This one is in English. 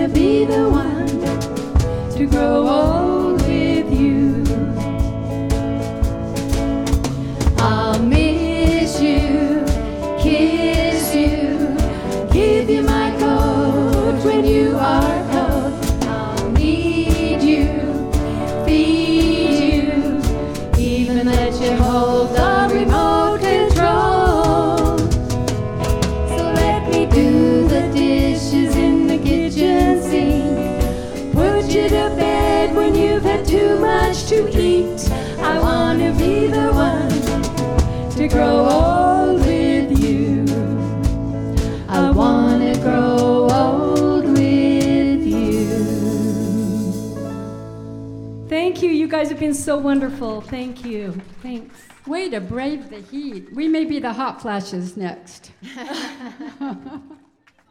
wanna be the one to grow old with you. I'll miss you, kiss you, give you my coat when you are cold. I'll need you, feed you, even let you hold the remote control. So let me do the dishes in the kitchen sink, put you to bed when you've had too much to eat. I wanna be the one to grow old with you. I wanna grow old with you. Thank you. You guys have been so wonderful. Thank you. Thanks. Way to brave the heat. We may be the hot flashes next.